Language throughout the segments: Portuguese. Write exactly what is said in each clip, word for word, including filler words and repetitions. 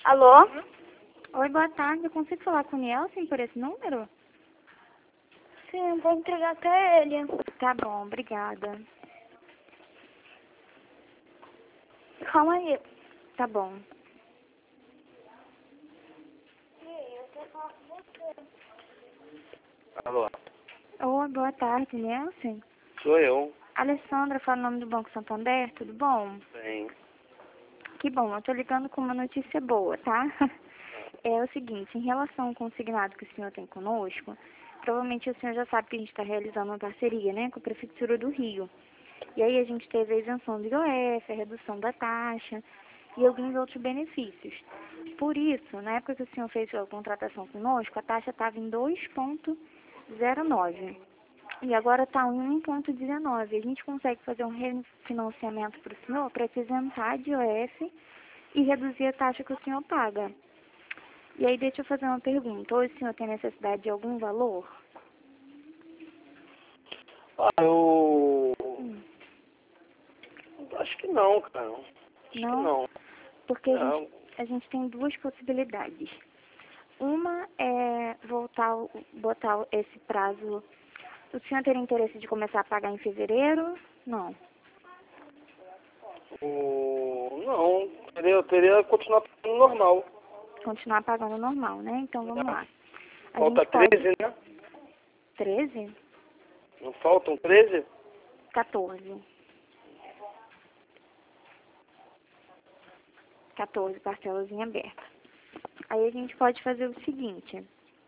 Alô? Oi, boa tarde. Eu consigo falar com o Nielsen por esse número? Sim, vou entregar até ele. Tá bom, obrigada. Calma aí. Tá bom. Alô, Oi, boa tarde, Nielsen. sou eu. Alessandra, fala o nome do Banco Santander, tudo bom? Bem, Que bom, eu tô ligando com uma notícia boa, tá? É o seguinte, em relação ao consignado que o senhor tem conosco, provavelmente o senhor já sabe que a gente está realizando uma parceria, né, com a Prefeitura do Rio. E aí a gente teve a isenção do I O F, a redução da taxa e alguns outros benefícios. Por isso, na época que o senhor fez a contratação conosco, a taxa estava em dois vírgula zero nove e agora está em um vírgula dezenove. A gente consegue fazer um refinanciamento para o senhor para te isentar de I O F e reduzir a taxa que o senhor paga. E aí deixa eu fazer uma pergunta. Hoje o senhor tem necessidade de algum valor? ah, eu Hum, acho que não, cara. Acho que não? não. Porque a Não. gente, a gente tem duas possibilidades. Uma é voltar, o- botar esse prazo. O senhor teria interesse de começar a pagar em fevereiro? Não. O... Não, teria, eu teria que continuar pagando normal. Continuar pagando normal, né? Então vamos lá. A Falta gente pode. treze, né? treze? Não faltam treze? quatorze. quatorze parcelas em aberto. Aí a gente pode fazer o seguinte.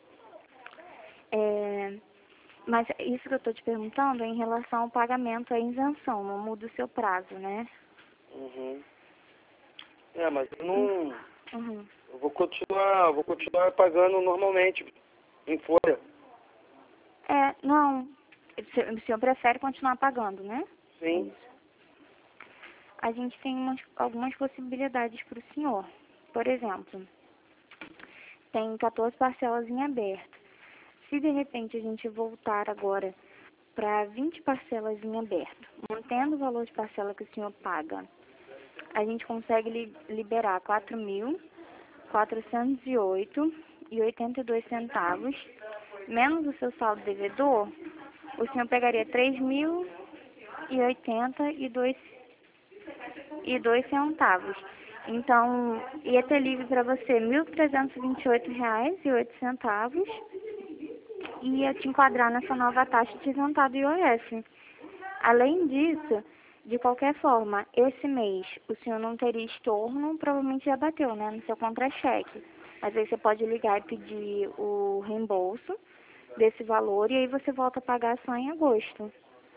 É, mas isso que eu estou te perguntando é em relação ao pagamento, à isenção, não muda o seu prazo, né? Uhum. É, mas eu não... Uhum. Eu vou continuar, vou continuar pagando normalmente, em folha. É, não, o senhor prefere continuar pagando, né? Sim. A gente tem umas, algumas possibilidades para o senhor. Por exemplo, tem quatorze parcelas em aberto. Se de repente a gente voltar agora para vinte parcelas em aberto, mantendo o valor de parcela que o senhor paga, a gente consegue li liberar quatro mil quatrocentos e oito e oitenta e dois centavos, menos o seu saldo devedor, o senhor pegaria três mil e oitenta e dois e dois centavos. Então, ia ter livre para você mil trezentos e vinte e oito reais e oito centavos e ia te enquadrar nessa nova taxa de isentado do I O F. Além disso, de qualquer forma, esse mês o senhor não teria estorno, provavelmente já bateu, né, no seu contra-cheque. Mas aí você pode ligar e pedir o reembolso desse valor e aí você volta a pagar só em agosto.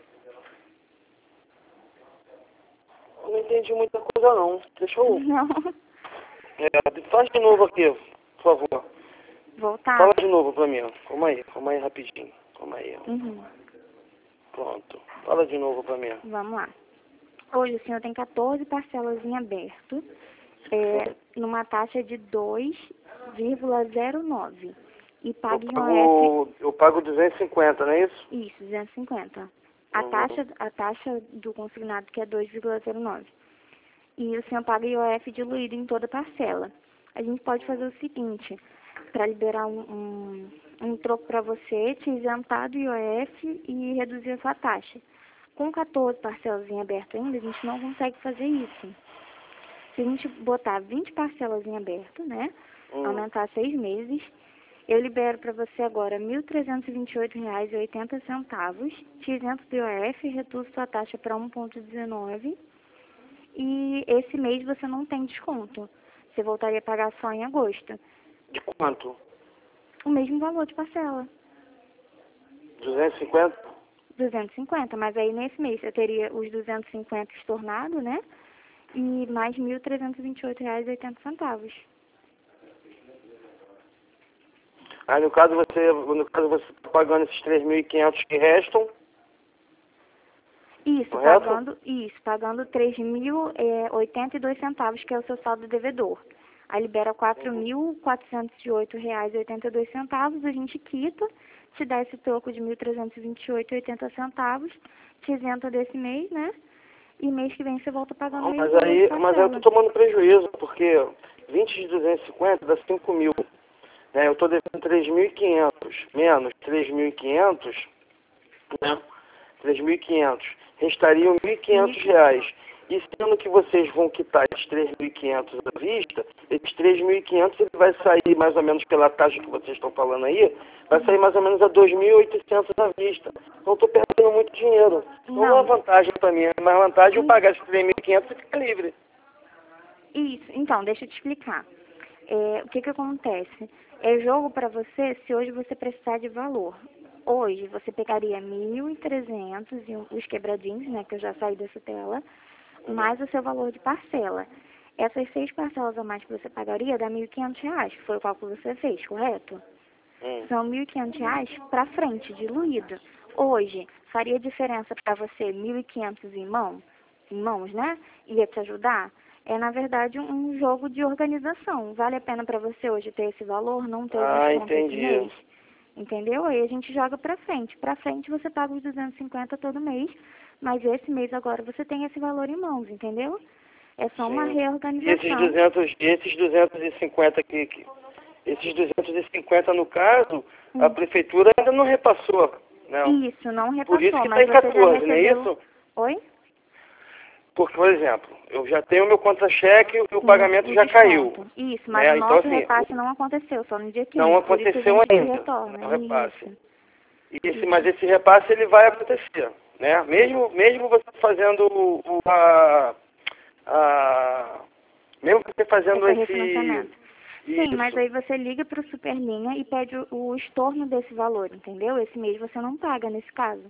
Eu não entendi muita coisa não. Deixa eu... Não. É, faz de novo aqui, por favor. Voltar? Fala de novo pra mim, ó. Calma aí, calma aí rapidinho. Calma aí, ó. Uhum. Pronto. Fala de novo pra mim. Vamos lá. Hoje o senhor tem quatorze parcelas em aberto, é, numa taxa de dois vírgula zero nove. E Eu paga em I O F, pago, eu pago duzentos e cinquenta, não é isso? isso, duzentos e cinquenta. A Uhum. taxa, a taxa do consignado que é dois vírgula zero nove. E o senhor paga I O F diluído em toda parcela. A gente pode fazer o seguinte, para liberar um, um, um troco para você, te isentar do I O F e reduzir a sua taxa. Com quatorze parcelas em aberto ainda, a gente não consegue fazer isso. Se a gente botar vinte parcelas em aberto, né, Hum. aumentar seis meses, eu libero para você agora mil trezentos e vinte e oito reais e oitenta centavos, te isento do I O F, reduzo sua taxa para um vírgula dezenove e esse mês você não tem desconto. Você voltaria a pagar só em agosto. De quanto? O mesmo valor de parcela, duzentos e cinquenta? duzentos e cinquenta, mas aí nesse mês eu teria os duzentos e cinquenta estornado, né, e mais mil trezentos e vinte e oito reais e oitenta centavos. Aí no caso você, no caso você tá pagando esses três mil e quinhentos que restam, Isso, correto? pagando, isso, pagando três mil e oitenta e dois centavos, que é o seu saldo devedor. Aí libera quatro mil quatrocentos e oito reais e oitenta e dois centavos, a gente quita, te dá esse troco de mil trezentos e vinte e oito e oitenta centavos, te isenta desse mês, né? e mês que vem você volta pagando Não, meio mas valor aí, de mas aí eu parcela. tô tomando prejuízo, porque vinte de duzentos e cinquenta dá cinco mil. Né? Eu tô devendo três mil e quinhentos, menos três mil e quinhentos, né? três mil e quinhentos. Restariam mil e quinhentos reais. E sendo que vocês vão quitar esses três mil e quinhentos à vista, esses três mil e quinhentos ele vai sair mais ou menos pela taxa que vocês estão falando aí, vai sair mais ou menos a dois mil e oitocentos à vista. Então eu estou perdendo muito dinheiro. Então não é Não. vantagem para mim, é mais vantagem eu pagar esses três mil e quinhentos e ficar livre. Isso, então, deixa eu te explicar. É, o que que acontece? É jogo para você se hoje você precisar de valor. Hoje você pegaria mil e trezentos e os quebradinhos, né, que eu já saí dessa tela, mais o seu valor de parcela. Essas seis parcelas a mais que você pagaria dá mil e quinhentos reais, que foi o cálculo que você fez, correto? Hum. São mil e quinhentos reais para frente, diluído. Hoje, faria diferença para você mil e quinhentos em mão, em mãos, né? Ia te ajudar? É, na verdade, um jogo de organização. Vale a pena para você hoje ter esse valor, não ter o Ah, desconto esse entendi. mês? Entendeu? Aí a gente joga para frente. Para frente você paga os duzentos e cinquenta todo mês, mas esse mês agora você tem esse valor em mãos, entendeu? É só uma Sim. E esses reorganização. duzentos, esses duzentos e cinquenta aqui, que- esses duzentos e cinquenta no caso, a Hum. prefeitura ainda não repassou, não. Isso, não repassou, Por isso que mas está em você já quatorze, não é recebeu... isso? Oi? Porque, por exemplo, eu já tenho meu contra-cheque e o Sim, pagamento o já caiu. desconto. Isso, mas Né? o Então, nosso assim, repasse não aconteceu, só no dia quinze. não Por isso que a aconteceu gente te ainda, retorna. né, o repasse. Isso. E esse, mas esse repasse ele vai acontecer, né? Mesmo, mesmo você fazendo o, o- a, a, mesmo você fazendo Esse esse, refinanciamento. Sim, isso. mas aí você liga para o Superlinha e pede o, o estorno desse valor, entendeu? Esse mês você não paga nesse caso.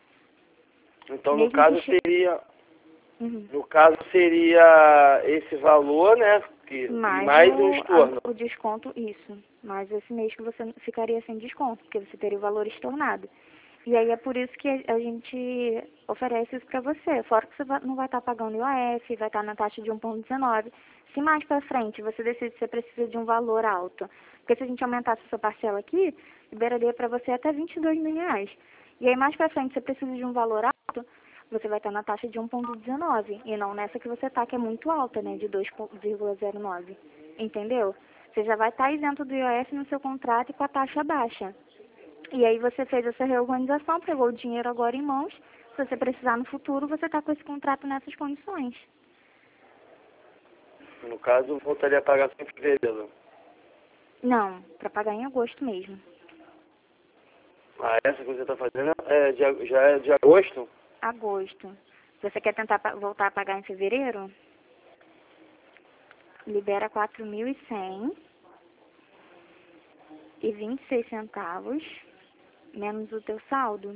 Então no Mesmo caso que che- seria, Uhum. no caso seria esse valor, né? Que, e Mais, mais um o, estorno. a- o desconto, isso. Mas esse mês que você ficaria sem desconto, porque você teria o valor estornado. E aí é por isso que a a gente oferece isso para você. Fora que você va- não vai estar pagando I O F, vai estar na taxa de um vírgula dezenove. Se mais para frente você decide que você precisa de um valor alto, porque se a gente aumentasse a sua parcela aqui, liberaria para você até vinte e dois mil reais. E aí mais para frente você precisa de um valor alto, você vai estar na taxa de um vírgula dezenove. E não nessa que você está, que é muito alta, né, de dois vírgula zero nove. Entendeu? Você já vai estar isento do I O F no seu contrato e com a taxa baixa. E aí você fez essa reorganização, pegou o dinheiro agora em mãos. Se você precisar no futuro, você está com esse contrato nessas condições. No caso, eu voltaria a pagar só em fevereiro. Não, para pagar em agosto mesmo. Ah, essa que você está fazendo é de, ag- já é de agosto? Agosto. Se você quer tentar pa- voltar a pagar em fevereiro, libera quatro mil e cem e vinte e seis centavos, menos o teu saldo.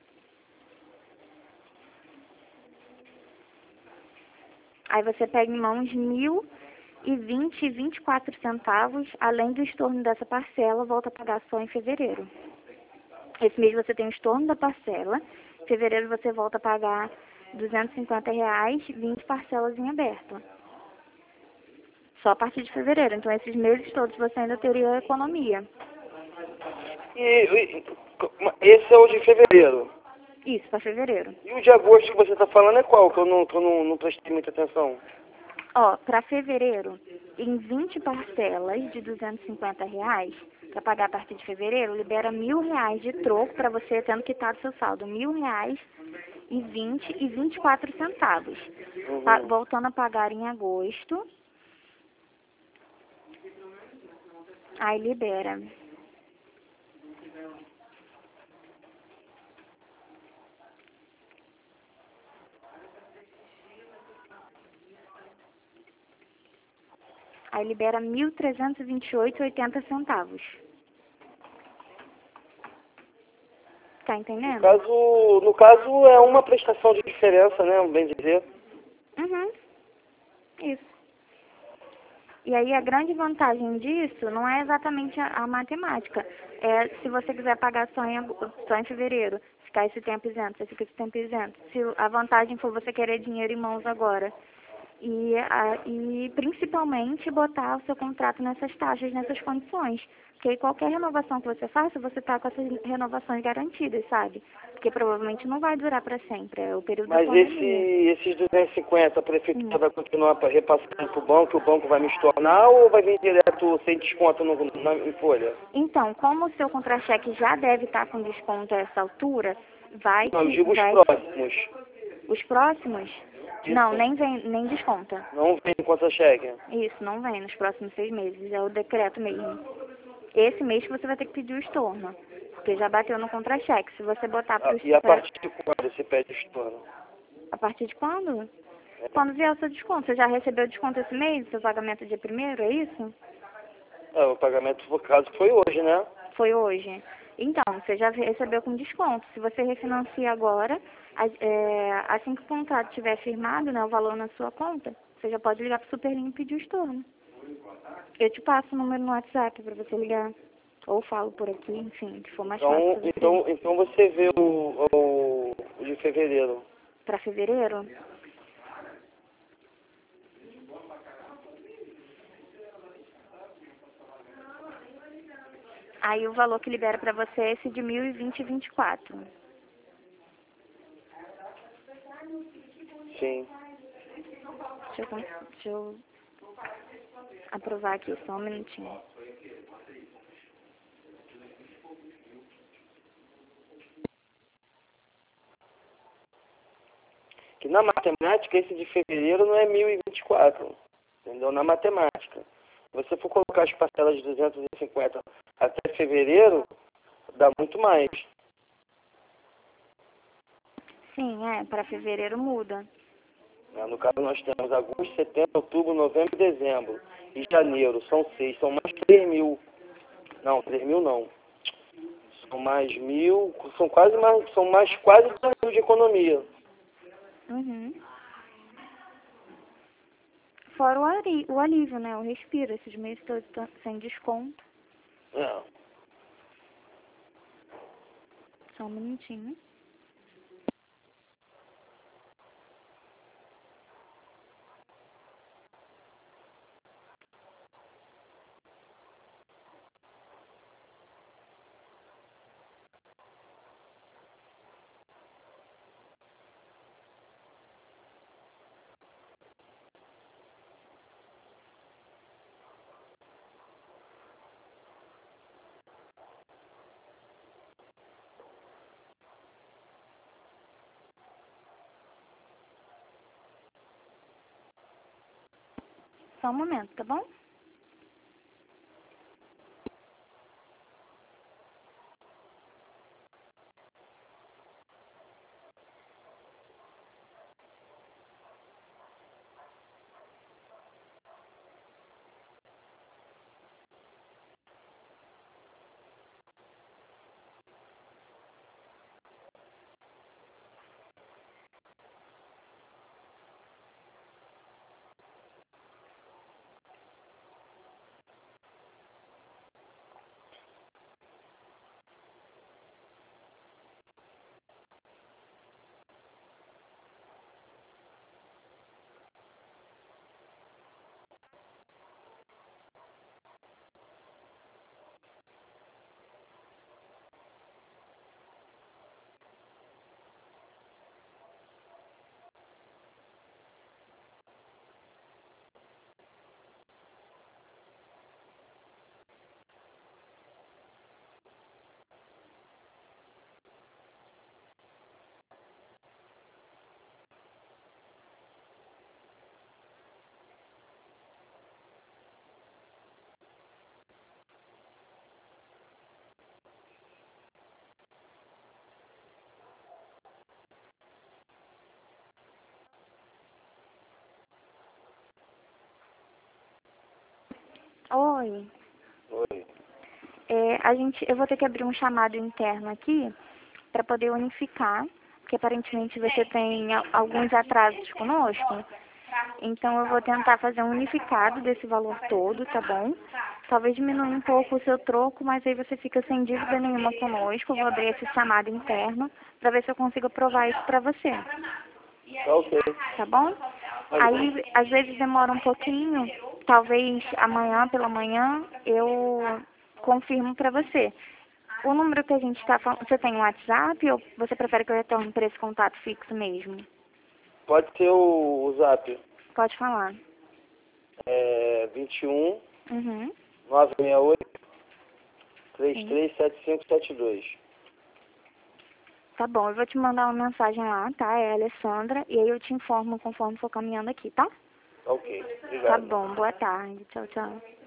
Aí você pega em mãos mil e vinte e vinte e quatro centavos, além do estorno dessa parcela, volta a pagar só em fevereiro. Esse mês você tem o estorno da parcela, em fevereiro você volta a pagar duzentos e cinquenta reais, vinte parcelas em aberto. Só a partir de fevereiro. Então, esses meses todos você ainda teria economia. E, e- esse é o de fevereiro. Isso, para fevereiro. E o de agosto que você está falando é qual? Que eu não, que eu não, não prestei muita atenção. Ó, para fevereiro, em vinte parcelas de duzentos e cinquenta reais, para pagar a partir de fevereiro, libera mil reais de troco para você tendo quitado seu saldo. Mil reais e vinte e vinte e quatro centavos. Pa- Uhum. voltando a pagar em agosto, aí libera. Aí libera mil trezentos e vinte e oito e oitenta centavos. Tá No entendendo? caso, no caso, é uma prestação de diferença, né? Bem dizer. Uhum. Isso. E aí a grande vantagem disso não é exatamente a, a matemática. É se você quiser pagar só em, ago- só em fevereiro, ficar esse tempo isento, você fica esse tempo isento. Se a vantagem for você querer dinheiro em mãos agora E, a, e principalmente botar o seu contrato nessas taxas, nessas condições. Porque aí qualquer renovação que você faça, você está com essas renovações garantidas, sabe? Porque provavelmente não vai durar para sempre, é o período da Mas pandemia. esse, esses duzentos e cinquenta, a prefeitura Hum. vai continuar pra- repassando para o banco, o banco vai me estornar ou vai vir direto sem desconto no, na, em folha? Então, como o seu contra-cheque já deve estar com desconto a essa altura, vai Não, eu que... digo os Vai, próximos. os próximos? Isso. Não, nem, vem, nem desconta. Não vem contra-cheque. Isso, não vem nos próximos seis meses, é o decreto mesmo. Esse mês que você vai ter que pedir o estorno, porque já bateu no contra-cheque. Se você botar Ah, para e a partir de quando você pede estorno? A partir de quando? Quando vier o seu desconto. Você já recebeu desconto esse mês, seu pagamento dia primeiro, é isso? Ah, o pagamento, no caso, foi hoje, né? Foi hoje. Então, você já recebeu com desconto. Se você refinancia agora, a- é, assim que o contrato estiver firmado, né, o valor na sua conta, você já pode ligar para o Superlinho e pedir o estorno. Eu te passo o número no WhatsApp para você ligar. Ou falo por aqui, enfim, se for mais fácil Então, para você. então, então você vê o, o, o de fevereiro. Para fevereiro? Aí o valor que libera para você é esse de mil e vinte e vinte e quatro. Sim. Deixa eu, con- deixa eu aprovar aqui, só um minutinho. Que na matemática, esse de fevereiro não é mil e vinte e quatro. Entendeu? Na matemática. Se você for colocar as parcelas de duzentos e cinquenta até fevereiro, dá muito mais. Sim, é, para fevereiro muda. Né? No caso, nós temos agosto, setembro, outubro, novembro e dezembro. E janeiro, são seis, são mais três mil. Não, três mil não. São mais mil, são quase mais, são mais quase dois mil de economia. Uhum. Fora o, ali, o alívio, né? O respiro, esses meses todos tá sem desconto. É. Só um minutinho. Só um momento, tá bom? Oi. Oi. É, a gente, eu vou ter que abrir um chamado interno aqui para poder unificar, porque aparentemente você tem a- alguns atrasos conosco. Então eu vou tentar fazer um unificado desse valor todo, tá bom? Talvez diminuir um pouco o seu troco, mas aí você fica sem dívida nenhuma conosco. Eu vou abrir esse chamado interno para ver se eu consigo aprovar isso para você, Tá ok. tá bom? Aí, às vezes demora um pouquinho, talvez amanhã pela manhã eu confirmo para você. O número que a gente está falando, você tem um WhatsApp ou você prefere que eu retorne para esse contato fixo mesmo? Pode ser o, o zap. Pode falar. É vinte e um, Uhum. novecentos e sessenta e oito, trinta e três setenta e cinco setenta e dois. Tá bom, eu vou te mandar uma mensagem lá, tá? É a Alessandra, e aí eu te informo conforme for caminhando aqui, tá? Ok, Tá obrigado. bom, boa tarde. Tchau, tchau.